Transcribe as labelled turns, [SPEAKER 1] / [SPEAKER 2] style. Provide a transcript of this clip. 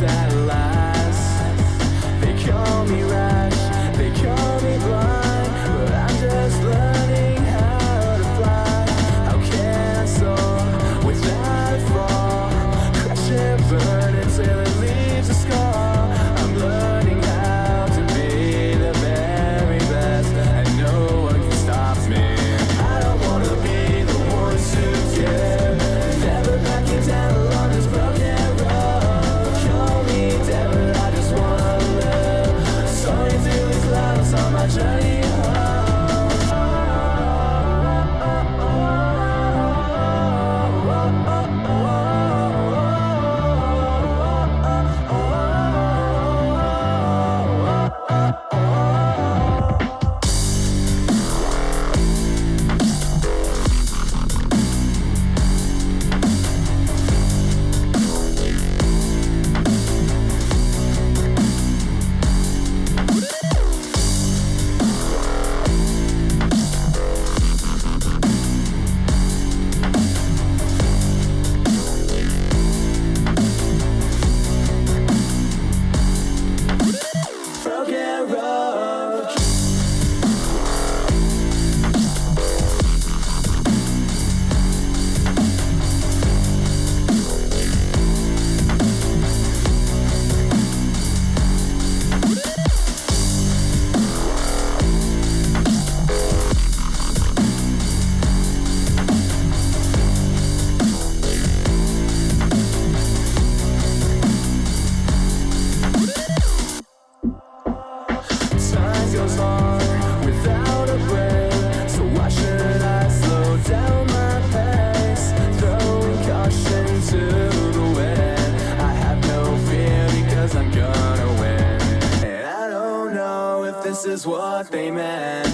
[SPEAKER 1] at last. They call me rash, they call me blind, but I'm just learning how to fly. How can I soar without a fall? Crash and burn until it leaves a scar. I'm learning how to be the very best, and no one can stop me. I don't wanna be the one to give, never backing down along this broken road. Call me devil, I just wanna live, soaring through the clouds on my journey broken road. Time goes on without a break, so why should I slow down my pace? Throwing caution to the wind, I have no fear because I'm gonna win. And I don't know if this is what they meant.